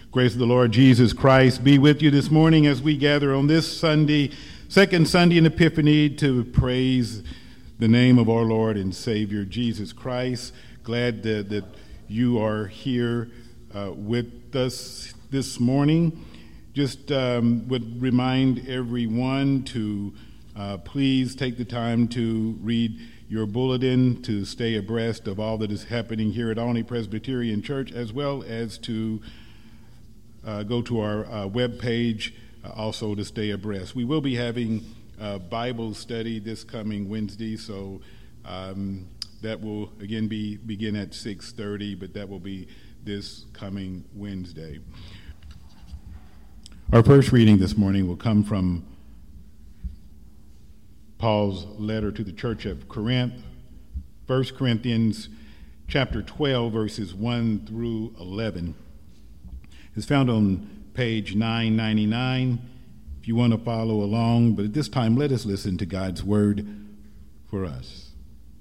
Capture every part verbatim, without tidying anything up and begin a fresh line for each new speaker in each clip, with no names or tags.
Grace of the Lord Jesus Christ be with you this morning as we gather on this Sunday, second Sunday in Epiphany, to praise the name of our Lord and Savior Jesus Christ. Glad that, that you are here uh, with us this morning. Just um, would remind everyone to uh, please take the time to read your bulletin to stay abreast of all that is happening here at Olney Presbyterian Church, as well as to Uh, go to our uh, web page uh, also to stay abreast. We will be having uh, Bible study this coming Wednesday, so um, that will again be begin at six thirty, but that will be this coming Wednesday. Our first reading this morning will come from Paul's letter to the church of Corinth, First Corinthians chapter twelve, verses one through eleven. It's found on page nine ninety-nine if you want to follow along, but at this time let us listen to God's word for us.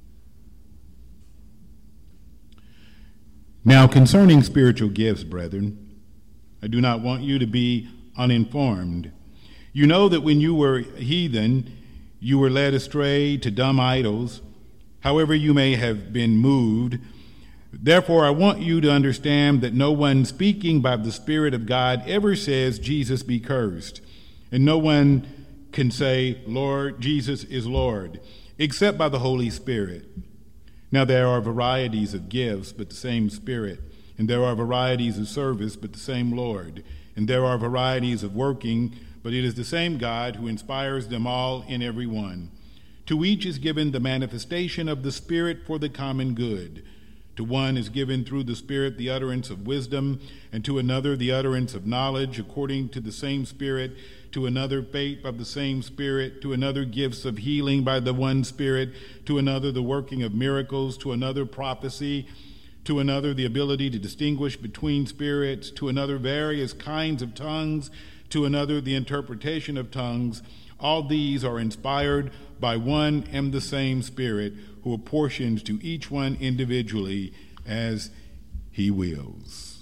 Now concerning spiritual gifts, brethren, I do not want you to be uninformed. You know that when you were heathen, you were led astray to dumb idols, however you may have been moved. Therefore, I want you to understand that no one speaking by the Spirit of God ever says, Jesus be cursed. And no one can say, Lord, Jesus is Lord, except by the Holy Spirit. Now there are varieties of gifts, but the same Spirit. And there are varieties of service, but the same Lord. And there are varieties of working, but it is the same God who inspires them all in every one. To each is given the manifestation of the Spirit for the common good. To one is given through the Spirit the utterance of wisdom, and to another the utterance of knowledge according to the same Spirit, to another faith by the same Spirit, to another gifts of healing by the one Spirit, to another the working of miracles, to another prophecy, to another the ability to distinguish between spirits, to another various kinds of tongues, to another the interpretation of tongues. All these are inspired by one and the same Spirit, who apportions to each one individually as he wills.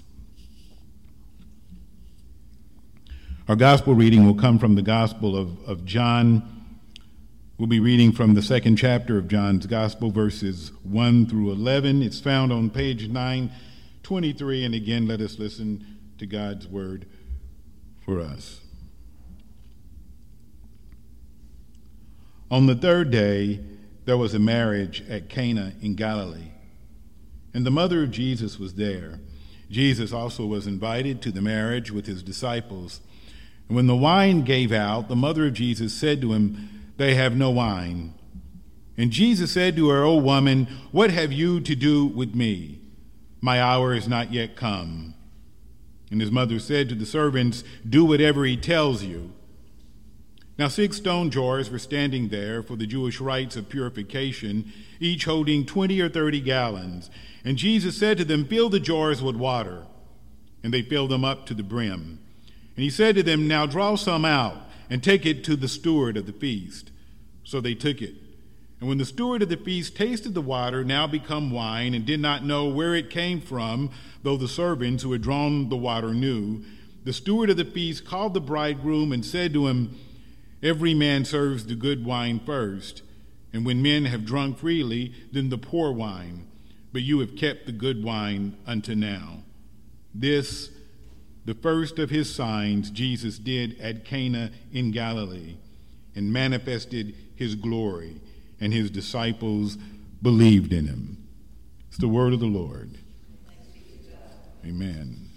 Our gospel reading will come from the Gospel of, of John. We'll be reading from the second chapter of John's Gospel, verses one through eleven. It's found on page nine twenty-three, and again, let us listen to God's word for us. On the third day, there was a marriage at Cana in Galilee, and the mother of Jesus was there. Jesus also was invited to the marriage with his disciples. And when the wine gave out, the mother of Jesus said to him, "They have no wine." And Jesus said to her, "O woman, what have you to do with me? My hour is not yet come." And his mother said to the servants, "Do whatever he tells you." Now six stone jars were standing there for the Jewish rites of purification, each holding twenty or thirty gallons. And Jesus said to them, "Fill the jars with water." And they filled them up to the brim. And he said to them, "Now draw some out and take it to the steward of the feast." So they took it. And when the steward of the feast tasted the water, now become wine, and did not know where it came from, though the servants who had drawn the water knew, the steward of the feast called the bridegroom and said to him, "Every man serves the good wine first, and when men have drunk freely, then the poor wine. But you have kept the good wine unto now." This, the first of his signs, Jesus did at Cana in Galilee, and manifested his glory, and his disciples believed in him. It's the word of the Lord. Amen.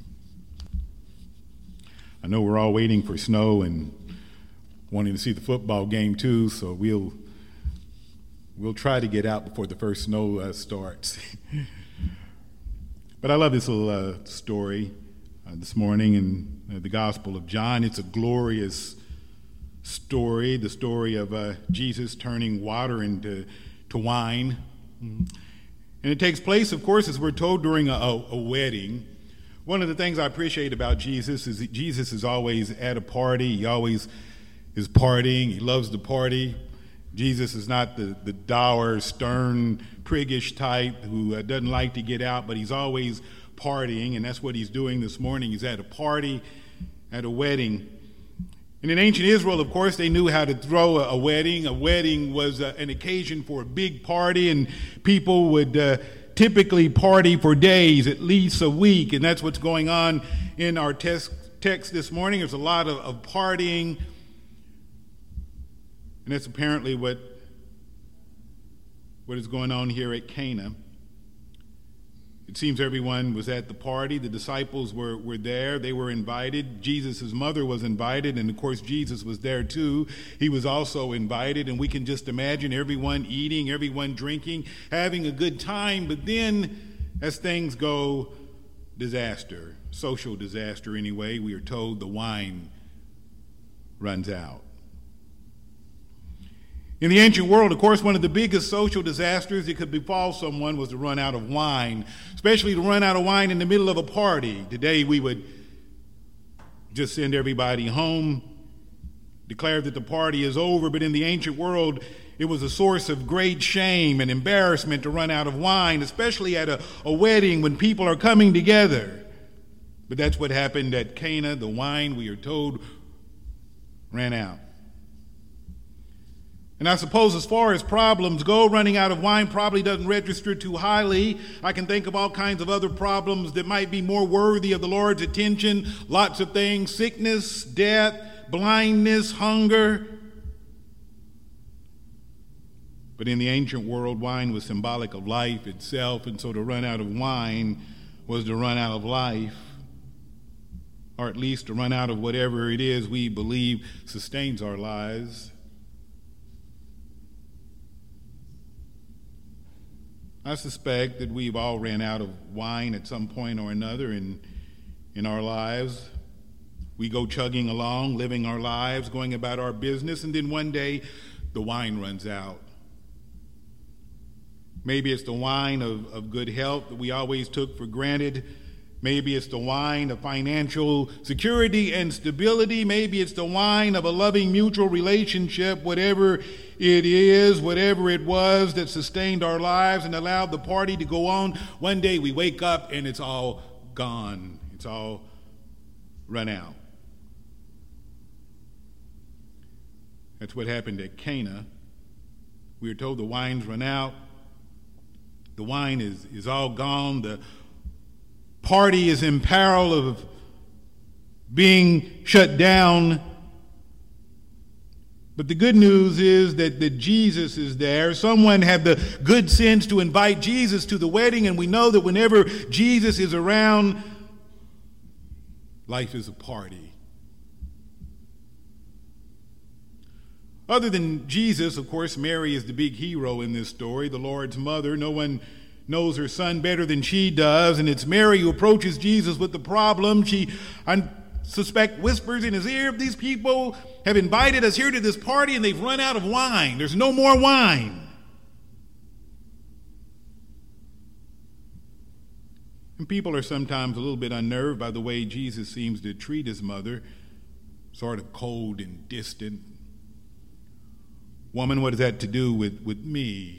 I know we're all waiting for snow and wanting to see the football game too, so we'll we'll try to get out before the first snow uh, starts. But I love this little uh, story uh, this morning in uh, the Gospel of John. It's a glorious story, the story of uh, Jesus turning water into to wine. Mm-hmm. And it takes place, of course, as we're told, during a, a, a wedding. One of the things I appreciate about Jesus is that Jesus is always at a party. He always is partying. He loves to party. Jesus is not the, the dour, stern, priggish type who uh, doesn't like to get out, but he's always partying, and that's what he's doing this morning. He's at a party, at a wedding. And in ancient Israel, of course, they knew how to throw a, a wedding. A wedding was uh, an occasion for a big party, and people would uh, typically party for days, at least a week, and that's what's going on in our text, text this morning. There's a lot of, of partying, and that's apparently what, what is going on here at Cana. It seems everyone was at the party. The disciples were, were there. They were invited. Jesus' mother was invited, and of course Jesus was there too. He was also invited, and we can just imagine everyone eating, everyone drinking, having a good time. But then, as things go, disaster, social disaster anyway. We are told the wine runs out. In the ancient world, of course, one of the biggest social disasters that could befall someone was to run out of wine, especially to run out of wine in the middle of a party. Today, we would just send everybody home, declare that the party is over, but in the ancient world, it was a source of great shame and embarrassment to run out of wine, especially at a, a wedding when people are coming together. But that's what happened at Cana. The wine, we are told, ran out. And I suppose as far as problems go, running out of wine probably doesn't register too highly. I can think of all kinds of other problems that might be more worthy of the Lord's attention. Lots of things: sickness, death, blindness, hunger. But in the ancient world, wine was symbolic of life itself, and so to run out of wine was to run out of life, or at least to run out of whatever it is we believe sustains our lives. I suspect that we've all ran out of wine at some point or another in, in our lives. We go chugging along, living our lives, going about our business, and then one day the wine runs out. Maybe it's the wine of, of good health that we always took for granted. Maybe it's the wine of financial security and stability. Maybe it's the wine of a loving mutual relationship. Whatever it is, whatever it was that sustained our lives and allowed the party to go on, one day we wake up and it's all gone. It's all run out. That's what happened at Cana. We are told the wine's run out. The wine is, is all gone. The party is in peril of being shut down. But the good news is that, that Jesus is there. Someone had the good sense to invite Jesus to the wedding, and we know that whenever Jesus is around, life is a party. Other than Jesus, of course, Mary is the big hero in this story, the Lord's mother. No one knows her son better than she does, and it's Mary who approaches Jesus with the problem. She, I suspect, whispers in his ear, "These people have invited us here to this party and they've run out of wine. There's no more wine." And people are sometimes a little bit unnerved by the way Jesus seems to treat his mother, sort of cold and distant. "Woman, what has that to do with, with me?"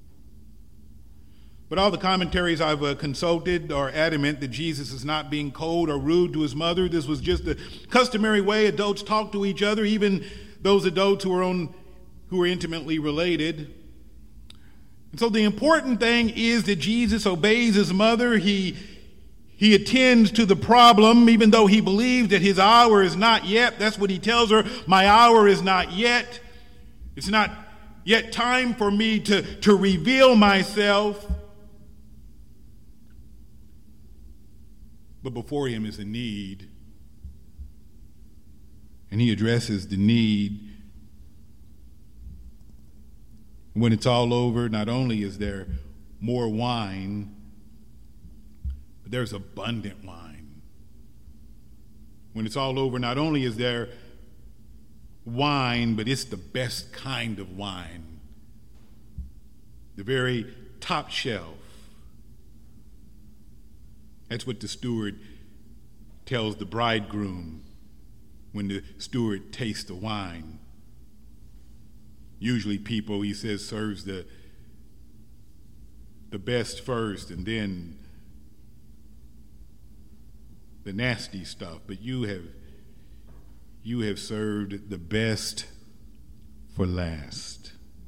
But all the commentaries I've uh, consulted are adamant that Jesus is not being cold or rude to his mother. This was just the customary way adults talk to each other, even those adults who are on, who are intimately related. And so the important thing is that Jesus obeys his mother. He He attends to the problem, even though he believes that his hour is not yet. That's what he tells her. My hour is not yet. It's not yet time for me to, to reveal myself. But before him is a need. And he addresses the need. When it's all over, not only is there more wine, but there's abundant wine. When it's all over, not only is there wine, but it's the best kind of wine. The very top shelf. That's what the steward tells the bridegroom when the steward tastes the wine. Usually people, he says, serves the, the best first and then the nasty stuff, but you have you have served the best for last.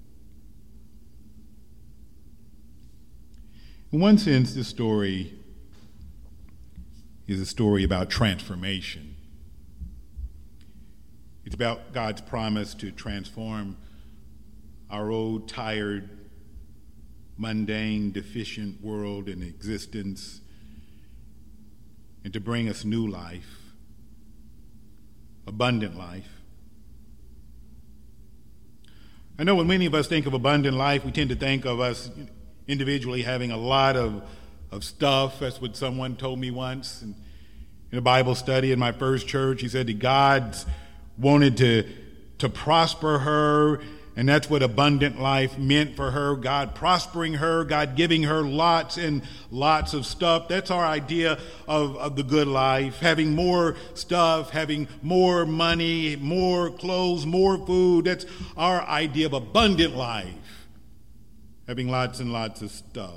In one sense, this story is a story about transformation. It's about God's promise to transform our old, tired, mundane, deficient world and existence and to bring us new life, abundant life. I know when many of us think of abundant life, we tend to think of us individually having a lot of, of stuff. That's what someone told me once in, in a Bible study in my first church. He said that God wanted to, to prosper her, and that's what abundant life meant for her. God prospering her, God giving her lots and lots of stuff. That's our idea of, of the good life, having more stuff, having more money, more clothes, more food. That's our idea of abundant life, having lots and lots of stuff.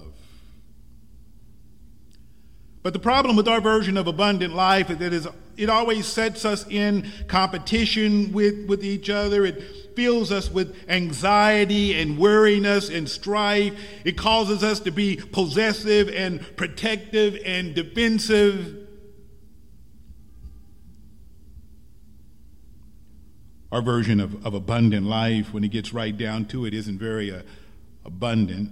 But the problem with our version of abundant life is that it, is, it always sets us in competition with, with each other. It fills us with anxiety and weariness and strife. It causes us to be possessive and protective and defensive. Our version of, of abundant life, when it gets right down to it, isn't very uh, abundant.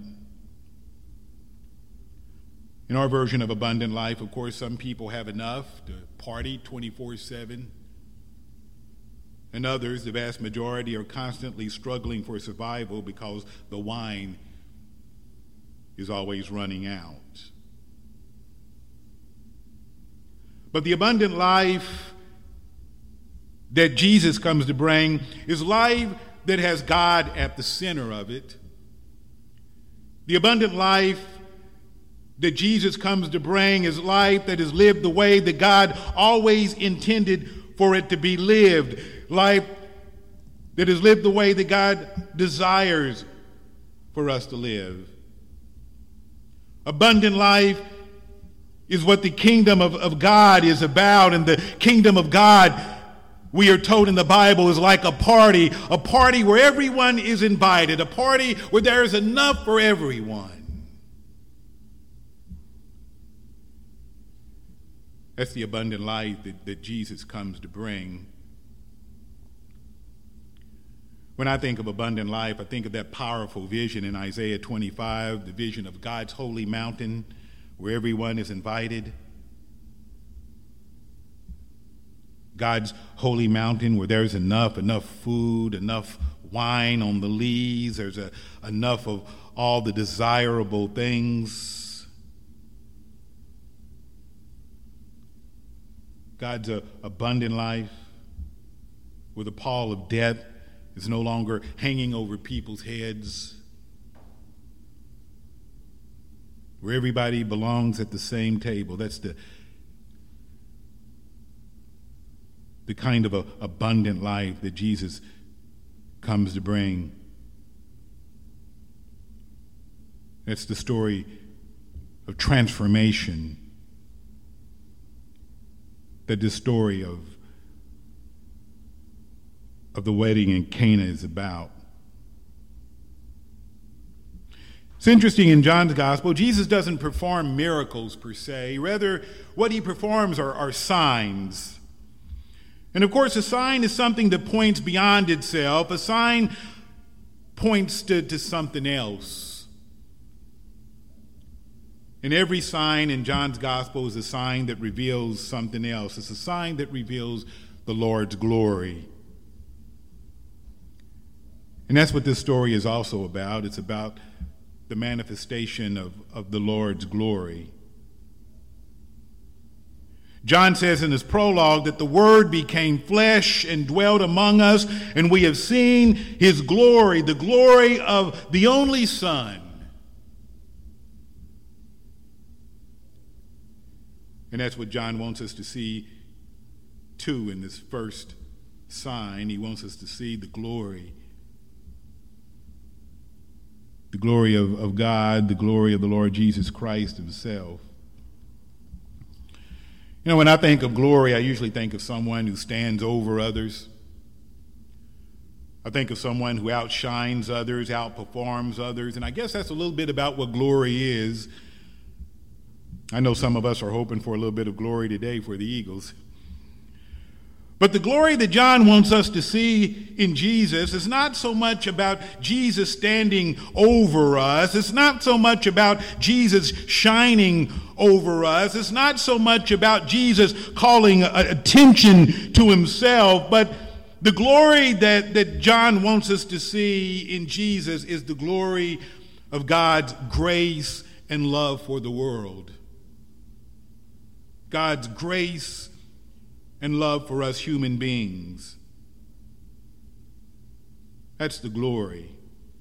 In our version of abundant life, of course, some people have enough to party twenty-four seven. And others, the vast majority, are constantly struggling for survival because the wine is always running out. But the abundant life that Jesus comes to bring is life that has God at the center of it. The abundant life that Jesus comes to bring is life that is lived the way that God always intended for it to be lived. Life that is lived the way that God desires for us to live. Abundant life is what the kingdom of, of God is about. And the kingdom of God, we are told in the Bible, is like a party. A party where everyone is invited. A party where there is enough for everyone. That's the abundant life that, that Jesus comes to bring. When I think of abundant life, I think of that powerful vision in Isaiah twenty-five, the vision of God's holy mountain where everyone is invited. God's holy mountain where there's enough, enough food, enough wine on the lees, there's a, enough of all the desirable things. God's a abundant life where the pall of death is no longer hanging over people's heads, where everybody belongs at the same table. That's the, the kind of a abundant life that Jesus comes to bring. That's the story of transformation that this story of, of the wedding in Cana is about. It's interesting, in John's gospel, Jesus doesn't perform miracles per se. Rather, what he performs are, are signs. And of course, a sign is something that points beyond itself. A sign points to, to something else. And every sign in John's gospel is a sign that reveals something else. It's a sign that reveals the Lord's glory. And that's what this story is also about. It's about the manifestation of, of the Lord's glory. John says in his prologue that the Word became flesh and dwelt among us, and we have seen his glory, the glory of the only Son. And that's what John wants us to see, too, in this first sign. He wants us to see the glory. The glory of, of God, the glory of the Lord Jesus Christ himself. You know, when I think of glory, I usually think of someone who stands over others. I think of someone who outshines others, outperforms others, and I guess that's a little bit about what glory is. I know some of us are hoping for a little bit of glory today for the Eagles. But the glory that John wants us to see in Jesus is not so much about Jesus standing over us. It's not so much about Jesus shining over us. It's not so much about Jesus calling attention to himself, but the glory that, that John wants us to see in Jesus is the glory of God's grace and love for the world. God's grace and love for us human beings. That's the glory.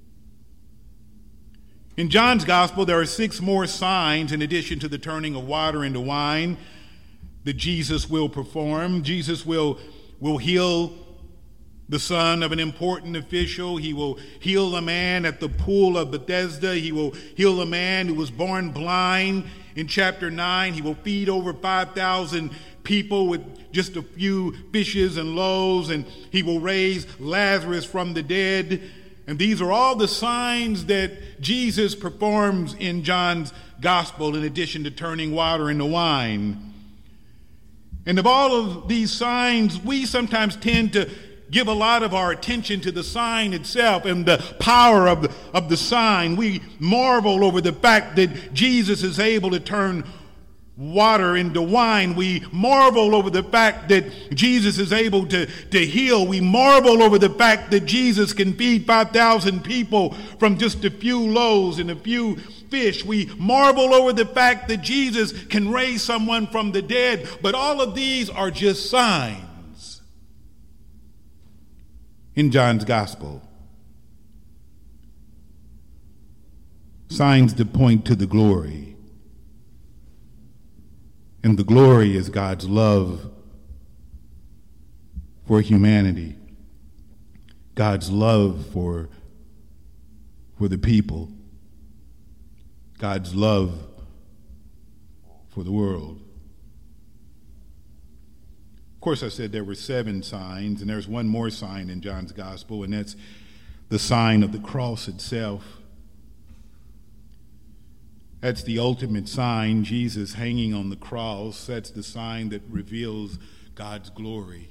In John's gospel, there are six more signs in addition to the turning of water into wine that Jesus will perform. Jesus will, will heal the son of an important official. He will heal a man at the pool of Bethesda. He will heal a man who was born blind. In chapter nine, he will feed over five thousand people with just a few fishes and loaves, and he will raise Lazarus from the dead. And these are all the signs that Jesus performs in John's gospel, in addition to turning water into wine. And of all of these signs, we sometimes tend to give a lot of our attention to the sign itself and the power of the, of the sign. We marvel over the fact that Jesus is able to turn water into wine. We marvel over the fact that Jesus is able to, to heal. We marvel over the fact that Jesus can feed five thousand people from just a few loaves and a few fish. We marvel over the fact that Jesus can raise someone from the dead. But all of these are just signs in John's gospel. Signs that point to the glory. And the glory is God's love for humanity, God's love for, for the people, God's love for the world. Of course, I said there were seven signs, and there's one more sign in John's gospel, and that's the sign of the cross itself. That's the ultimate sign, Jesus hanging on the cross. That's the sign that reveals God's glory.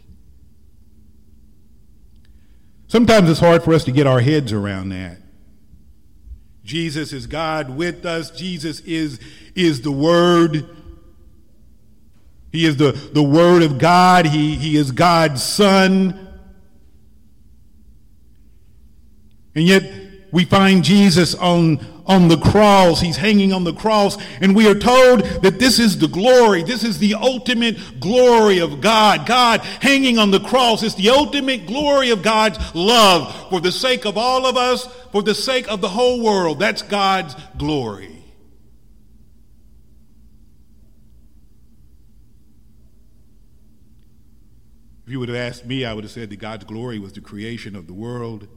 Sometimes it's hard for us to get our heads around that. Jesus is God with us. Jesus is, is the Word. He is the, the Word of God. He, he is God's Son. And yet we find Jesus on, on the cross. He's hanging on the cross. And we are told that this is the glory. This is the ultimate glory of God. God hanging on the cross is the ultimate glory of God's love for the sake of all of us, for the sake of the whole world. That's God's glory. If you would have asked me, I would have said that God's glory was the creation of the world.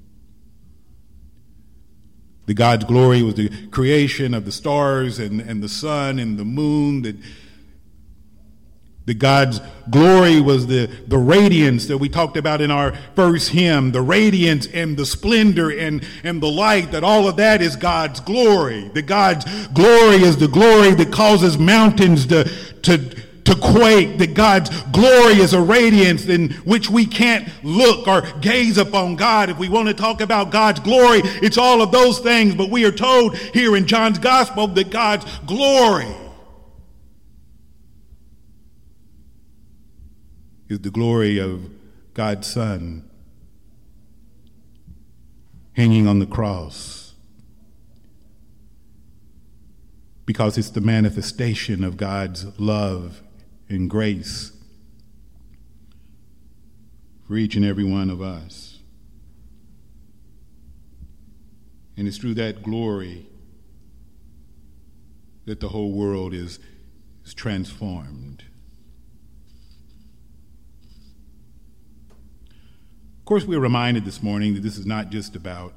That God's glory was the creation of the stars and, and the sun and the moon. That, that God's glory was the, the radiance that we talked about in our first hymn. The radiance and the splendor and, and the light. That all of that is God's glory. That God's glory is the glory that causes mountains to, to, to quake. That God's glory is a radiance in which we can't look or gaze upon God. If we want to talk about God's glory, it's all of those things. But we are told here in John's gospel that God's glory is the glory of God's Son hanging on the cross, because it's the manifestation of God's love and grace for each and every one of us. And it's through that glory that the whole world is, is transformed. Of course, we're reminded this morning that this is not just about,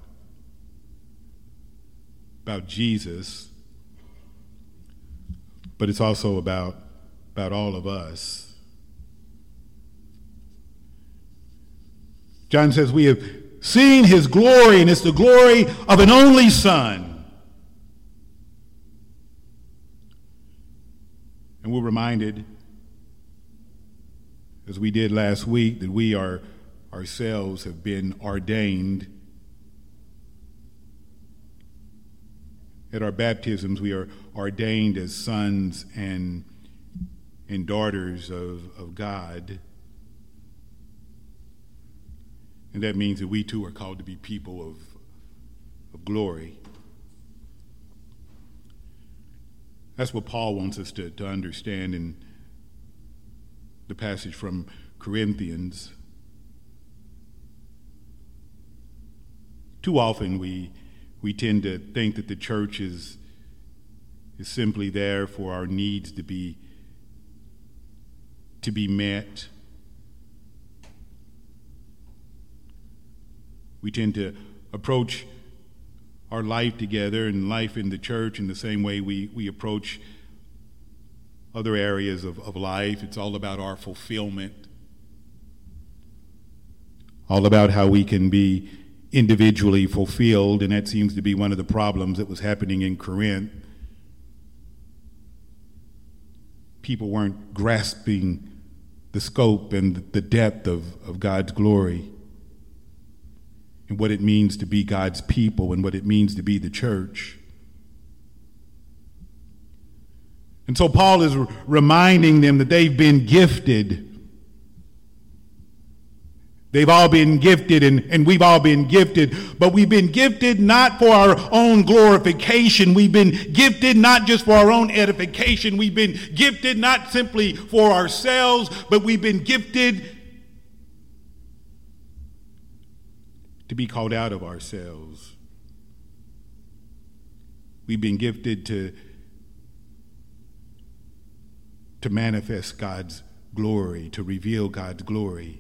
about Jesus, but it's also about about all of us. John says we have seen his glory, and it's the glory of an only Son. And we're reminded, as we did last week, that we are ourselves have been ordained. At our baptisms, we are ordained as sons and, and daughters of, of God. And that means that we too are called to be people of, of glory. That's what Paul wants us to, to understand in the passage from Corinthians. Too often we we tend to think that the church is, is simply there for our needs to be to be met. We tend to approach our life together and life in the church in the same way we, we approach other areas of, of life. It's all about our fulfillment, all about how we can be individually fulfilled, and that seems to be one of the problems that was happening in Corinth. People weren't grasping the scope and the depth of, of God's glory and what it means to be God's people and what it means to be the church. And so Paul is r- reminding them that they've been gifted. They've all been gifted, and, and we've all been gifted, but we've been gifted not for our own glorification. We've been gifted not just for our own edification. We've been gifted not simply for ourselves, but we've been gifted to be called out of ourselves. We've been gifted to, to manifest God's glory, to reveal God's glory,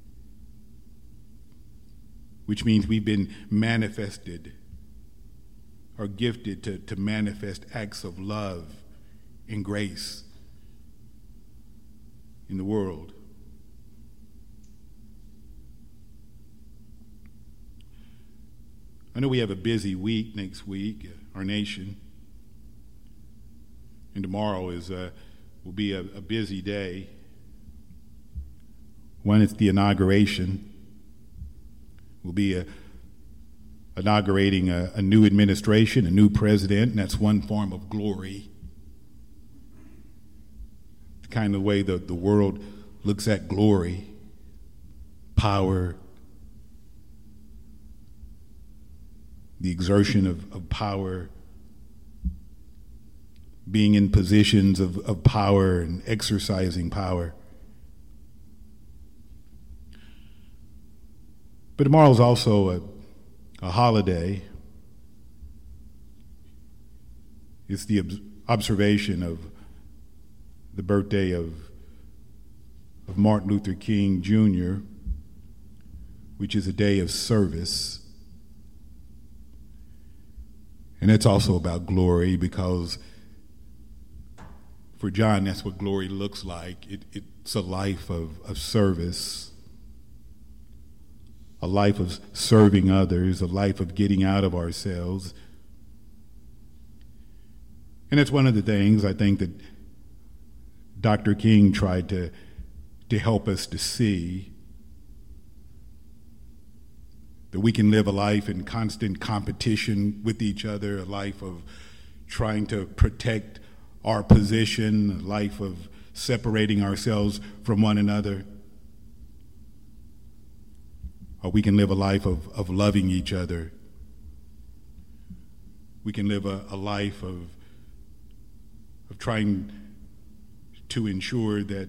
which means we've been manifested or gifted to, to manifest acts of love and grace in the world. I know we have a busy week next week, our nation, and tomorrow is a, will be a, a busy day. One is the inauguration. We'll be a, inaugurating a, a new administration, a new president, and that's one form of glory. The kind of way the, the world looks at glory, power, the exertion of, of power, being in positions of, of power and exercising power. But tomorrow is also a, a holiday. It's the ob- observation of the birthday of, of Martin Luther King Junior, which is a day of service. And it's also about glory, because for John, that's what glory looks like. It, it's a life of, of service. A life of serving others, a life of getting out of ourselves. And it's one of the things I think that Doctor King tried to, to help us to see, that we can live a life in constant competition with each other, a life of trying to protect our position, a life of separating ourselves from one another. Or we can live a life of, of loving each other. We can live a, a life of, of trying to ensure that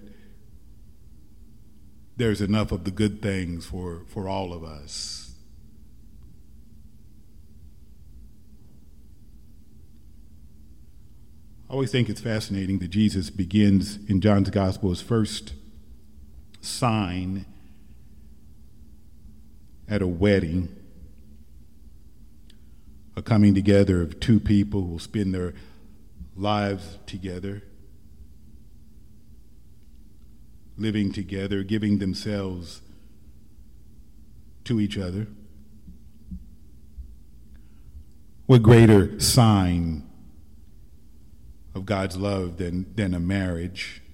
there's enough of the good things for, for all of us. I always think it's fascinating that Jesus begins in John's Gospel his first sign at a wedding, a coming together of two people who will spend their lives together. living together, giving themselves to each other. What greater sign of God's love than, than a marriage?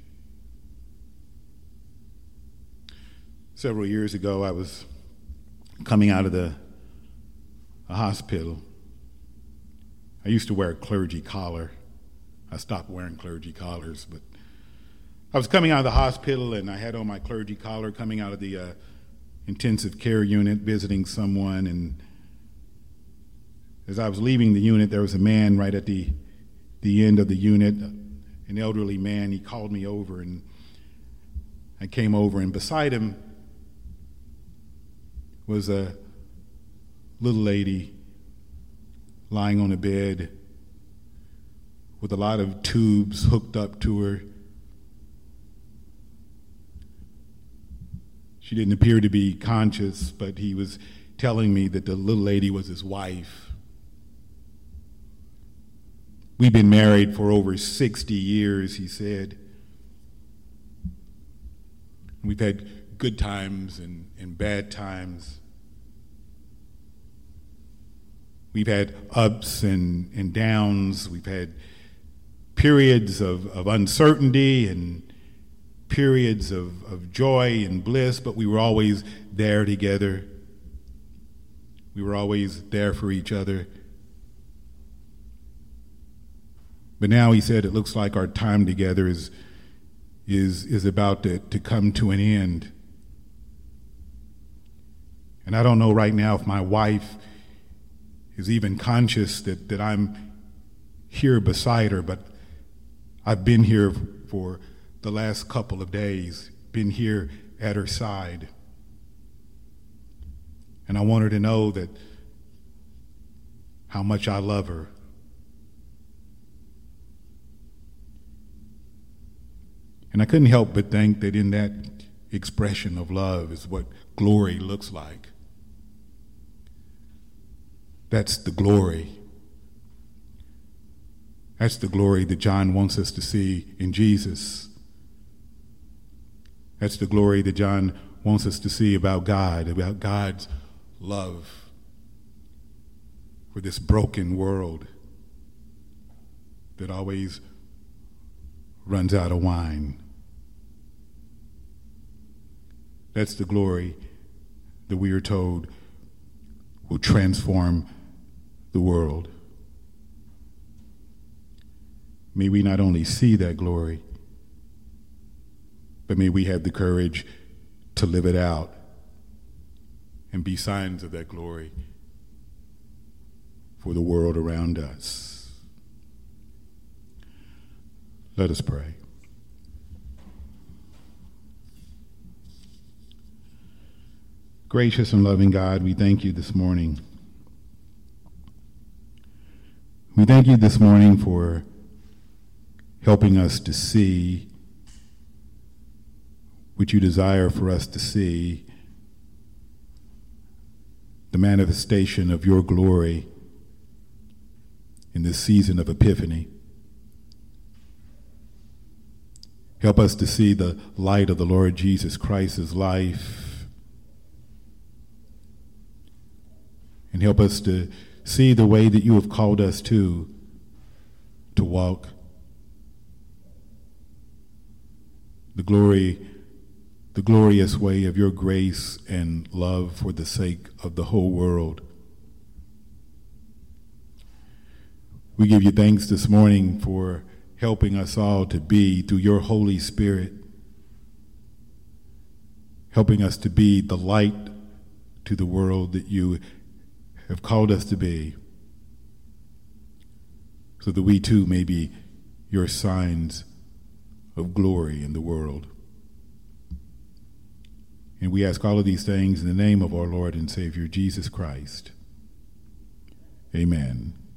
Several years ago, I was coming out of the a hospital. I used to wear a clergy collar. I stopped wearing clergy collars, but I was coming out of the hospital and I had on my clergy collar coming out of the uh, intensive care unit, visiting someone, and as I was leaving the unit, there was a man right at the the end of the unit, an elderly man. He called me over, and I came over, and beside him was a little lady lying on a bed with a lot of tubes hooked up to her. She didn't appear to be conscious, but he was telling me that the little lady was his wife. We've been married for over sixty years, he said. We've had good times and, and bad times. We've had ups and, and downs. We've had periods of, of uncertainty and periods of, of joy and bliss, but we were always there together. We were always there for each other. But now, he said, it looks like our time together is is is about to, to come to an end. And I don't know right now if my wife is even conscious that, that I'm here beside her, but I've been here for the last couple of days, been here at her side. And I want her to know that how much I love her. And I couldn't help but think that in that expression of love is what glory looks like. That's the glory. That's the glory that John wants us to see in Jesus. That's the glory that John wants us to see about God, about God's love for this broken world that always runs out of wine. That's the glory that we are told will transform the world. May we not only see that glory, but may we have the courage to live it out and be signs of that glory for the world around us. Let us pray. Gracious and loving God, we thank you this morning. We thank you this morning for helping us to see what you desire for us to see, the manifestation of your glory in this season of Epiphany. Help us to see the light of the Lord Jesus Christ's life, and help us to see the way that you have called us to, to walk. The glory, the glorious way of your grace and love for the sake of the whole world. We give you thanks this morning for helping us all to be, through your Holy Spirit, helping us to be the light to the world that you have called us to be, so that we too may be your signs of glory in the world. And we ask all of these things in the name of our Lord and Savior, Jesus Christ. Amen.